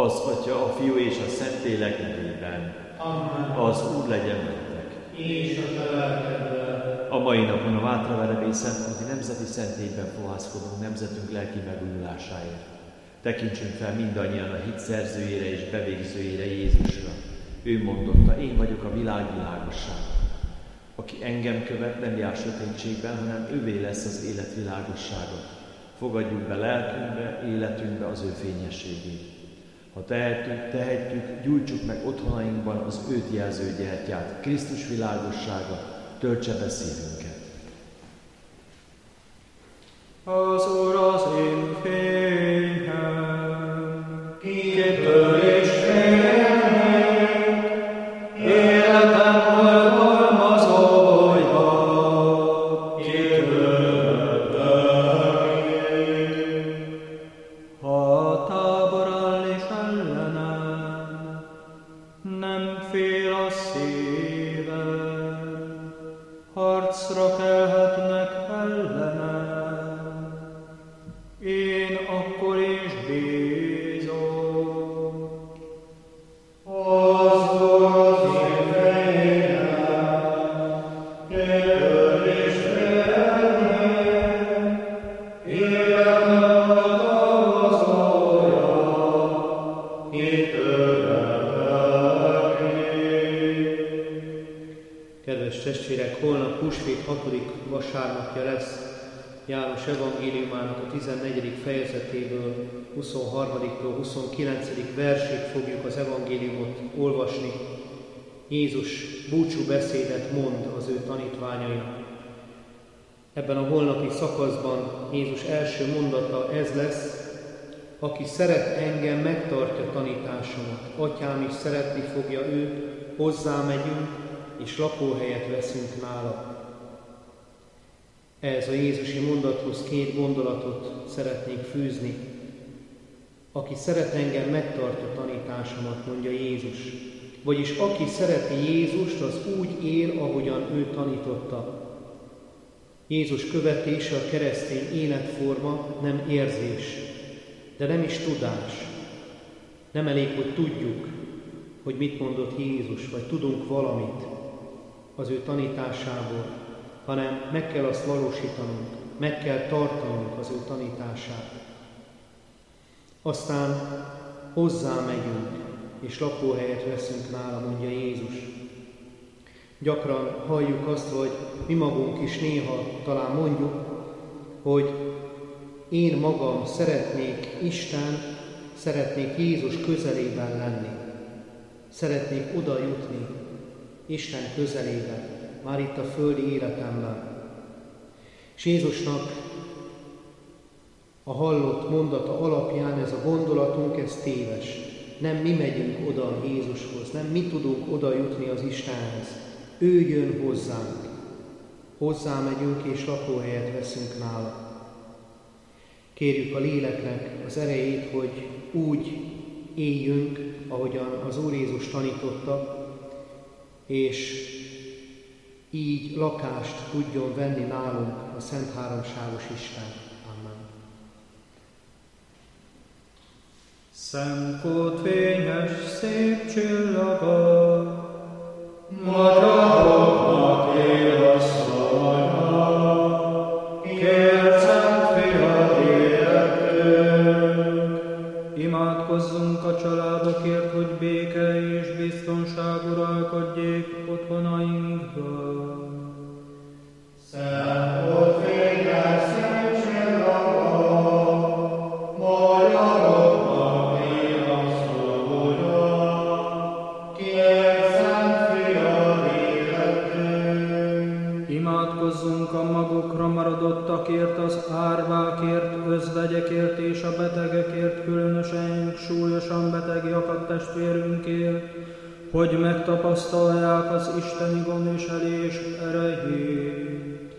Az Atya, a Fiú és a Szentlélek nevében. Amen. Az Úr legyen veletek. És a te lelkeddel. A mai napon a Vátraverebély Szentmihály Nemzeti Szentélyben fohászkodunk nemzetünk lelki megújulásáért. Tekintsünk fel mindannyian a hit szerzőjére és bevégzőjére, Jézusra. Ő mondotta, én vagyok a világ világossága. Aki engem követ, nem jár sötétségben, hanem ővé lesz az élet világossága. Fogadjuk be lelkünkbe, életünkbe az ő fényességét. Ha tehetjük, gyújtsuk meg otthonainkban az őt jelző gyertyát. Krisztus világossága töltse be szívünket. Az Úr az én fényem, kitől is félek, életem oltalmazó bolyha, kitől én. Ha a tábor áll is ellenem, nem fél a szívem, harcra kelhetnek ellenem. Én akkor is bízom. Az Úr az én fenyőm, kitől is félek, életem oltalmazója, kitől én. Kedves testvérek, holnap húsvét 6. vasárnapja lesz. János evangéliumának a 14. fejezetéből 23-tól 29. versig fogjuk az evangéliumot olvasni. Jézus búcsú beszédet mond az ő tanítványainak. Ebben a holnapi szakaszban Jézus első mondata ez lesz: aki szeret engem, megtartja tanításomat. Atyám is szeretni fogja őt, hozzá megyünk, és lakóhelyet veszünk nála. Ehhez a jézusi mondathoz 2 gondolatot szeretnék fűzni. Aki szeret engem, megtartja tanításomat, mondja Jézus. Vagyis aki szereti Jézust, az úgy él, ahogyan ő tanította. Jézus követése a keresztény életforma nem érzés, de nem is tudás. Nem elég, hogy tudjuk, hogy mit mondott Jézus, vagy tudunk valamit az ő tanításából, hanem meg kell azt valósítanunk, meg kell tartanunk az ő tanítását. Aztán hozzá megyünk, és lakóhelyet veszünk nála, mondja Jézus. Gyakran halljuk azt, hogy mi magunk is néha talán mondjuk, hogy én magam szeretnék szeretnék Jézus közelében lenni. Szeretnék oda jutni Isten közelében, már itt a földi életemben. És Jézusnak a hallott mondata alapján ez a gondolatunk, ez téves. Nem mi megyünk oda Jézushoz, nem mi tudunk oda jutni az Istenhez. Ő jön hozzánk. Hozzá megyünk és lakóhelyet veszünk nála. Kérjük a léleknek az erejét, hogy úgy éljünk, ahogyan az Úr Jézus tanította, és így lakást tudjon venni nálunk a Szent Háromságos Isten. Amen. Szent fényes szép csillaga, magyaroknak él a szolga, kért Szent Fiad életünk. Imádkozzunk a családokért, hogy béke és biztonság uralkodjék otthonainkban. Szent fényes szép csillaga, magyaroknak él a szolga, kért Szent Fiad életünk. Imádkozzunk a magukra maradottakért, az árvákért, özvegyekért és a betegekért, különösen súlyosan beteg akadt testvérünkért, hogy megtapasztalják az isteni gondviselés erejét.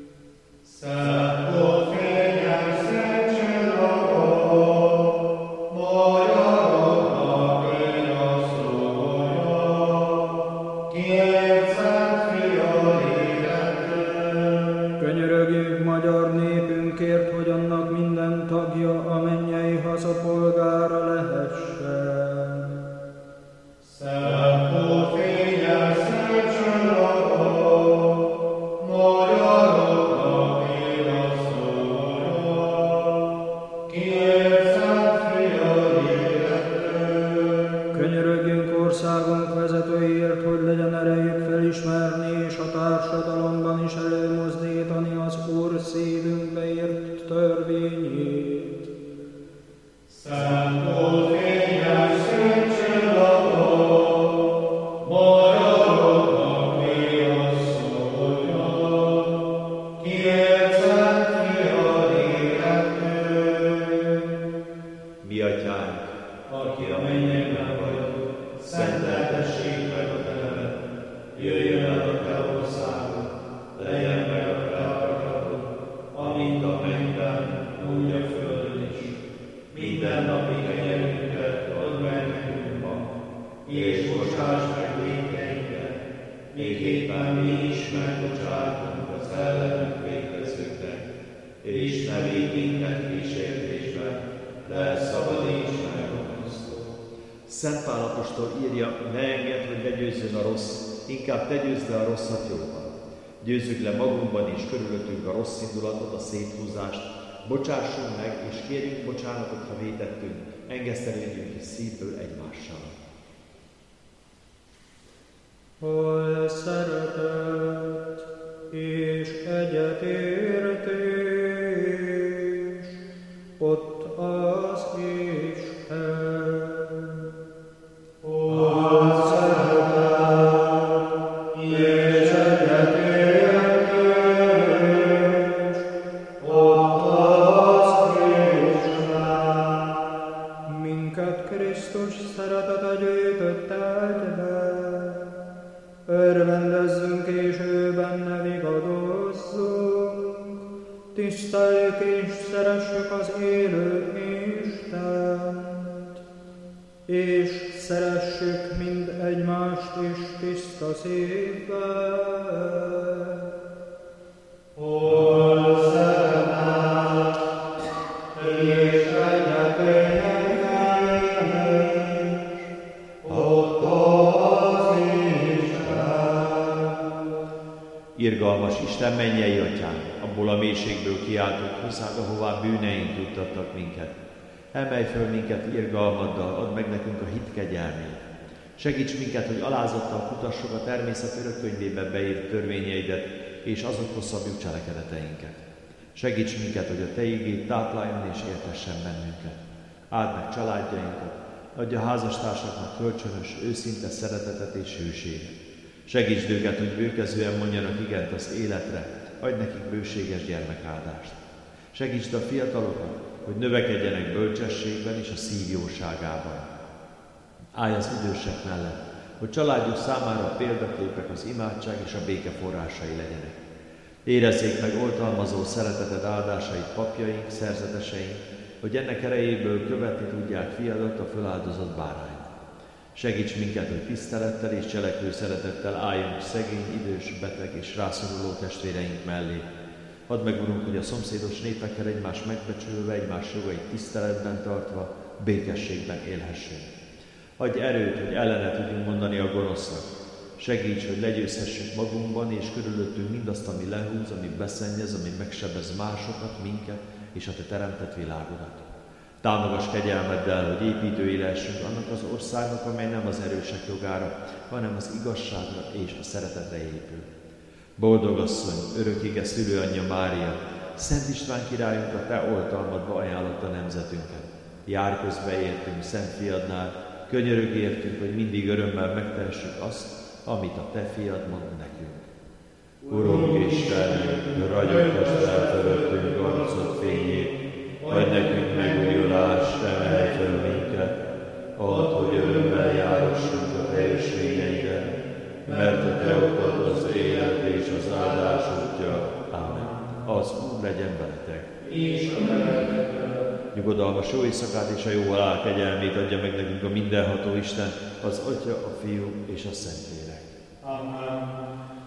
Szent fényes szép csillaga, magyaroknak él a szolga, kért Szent Fiad életünk. Könyörögjünk magyar népünkért, hogy annak minden tagja a mennyei haza polgára lehessen. Szent Pál apostol írja, ne engedd, hogy begyőzzön a rossz, inkább te győzd le a rosszat jóval. Győzzük le magunkban és körülöttünk a rossz indulatot, a széthúzást, bocsássunk meg és kérjünk bocsánatot, ha vétettünk, engeszteljünk is szívből egymással. Hol szeretet és egyetértés, ott az Isten. Hol szeretet és egyetértés, ott az Isten. Minket Krisztus szeretete gyűjtött egybe, örvendezzünk és ő benne vigadozzunk, tiszteljük és szeressük az élő Istent, és szeressük mind egymást is tiszta szívvel. Hol szeretet és egyetértés, ott az Isten. Irgalmas Isten, mennyei Atyánk, abból a mélységből kiáltunk hozzád, ahová bűneink juttattak minket. Emelj föl minket irgalmaddal, add meg nekünk a hit kegyelmét. Segíts minket, hogy alázattal futassuk a természet örökkönyvébe beírt törvényeidet, és azokhoz szabjuk cselekedeteinket. Segíts minket, hogy a Te igéd tápláljon és értessen bennünket. Áld meg családjainkat, adj a házastársaknak kölcsönös, őszinte szeretetet és hűséget. Segítsd őket, hogy bőkezően mondjanak igent az életre, adj nekik bőséges gyermekáldást. Segítsd a fiatalokat, hogy növekedjenek bölcsességben és a szív jóságában. Állj az idősek mellett, hogy családjuk számára példaképek az imádság és a béke forrásai legyenek. Érezzék meg oltalmazó szereteted áldásait papjaink, szerzeteseink, hogy ennek erejéből követni tudják fiadat, a föláldozott bárányt. Segíts minket, hogy tisztelettel és cselekvő szeretettel álljunk szegény, idős, beteg és rászoruló testvéreink mellé. Add meg, Urunk, hogy a szomszédos népekkel egymás megbecsülve, egymás jogait tiszteletben tartva, békességben élhessünk. Adj erőt, hogy ellene tudjunk mondani a gonosznak. Segíts, hogy legyőzhessük magunkban és körülöttünk mindazt, ami lehúz, ami beszennyez, ami megsebez másokat, minket és a Te teremtett világodat. Támogass kegyelmeddel, hogy építői lehessünk annak az országnak, amely nem az erősek jogára, hanem az igazságra és a szeretetre épül. Boldog asszony, örökkége szülőanyja Mária, Szent István királyunk a Te oltalmadba ajánlotta nemzetünket. Jár közbe értünk Szent Fiadnál, könyörög értünk, hogy mindig örömmel megtehessük azt, amit a Te Fiad mond nekünk. Urunk Istenünk, ragyogtasd fel fölöttünk arcod fényét, adj nekünk megújulást, emelj föl minket, add, hogy örömmel járassunk a teljességeiden, mert a Te utat az élet és az áldás útja. Amen. Az Úr legyen veletek. És a veletekkel. Nyugodalmas jó éjszakát és a jó halál kegyelmét adja meg nekünk a mindenható Isten, az Atya, a Fiú és a Szentlélek. Amen.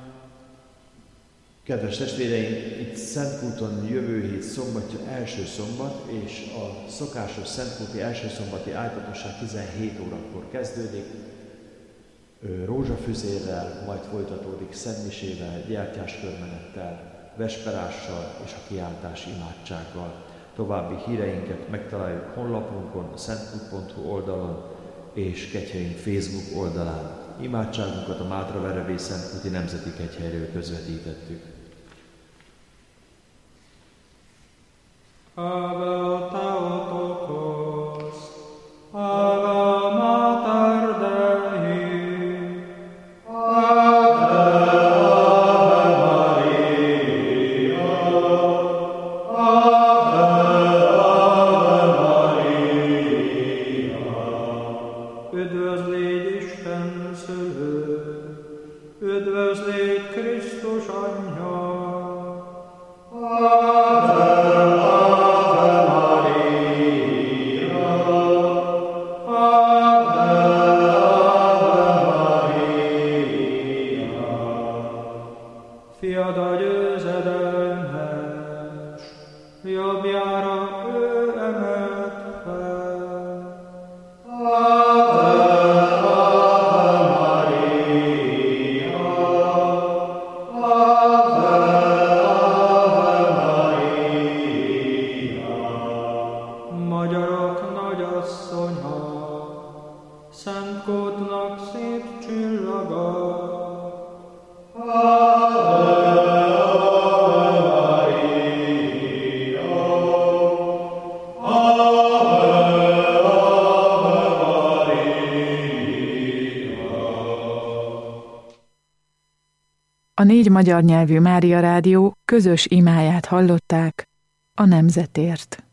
Kedves testvéreim, itt Szentkúton jövő hét szombatja első szombat, és a szokásos Szentkúti első szombati ájtatosság 17 órakor kezdődik. Rózsafüzérrel, majd folytatódik szentmisével, gyertyáskörmenettel, vesperással és a kiáltás imádsággal. További híreinket megtaláljuk honlapunkon, a szentkút.hu oldalon és Kegyhelyünk Facebook oldalán. Imádságunkat a Mátraverebé Szentkúti Nemzeti Kegyhelyről közvetítettük. Ave Theotokos, Ave Mater Dei, Ave Maria, Ave Maria. üdvözl légy Isten szülő, üdvözl légy Krisztus anyja, Fiad a győzedelmes, jobbjára ő emelt fel. Ave A 4 magyar nyelvű Mária Rádió közös imáját hallották a nemzetért.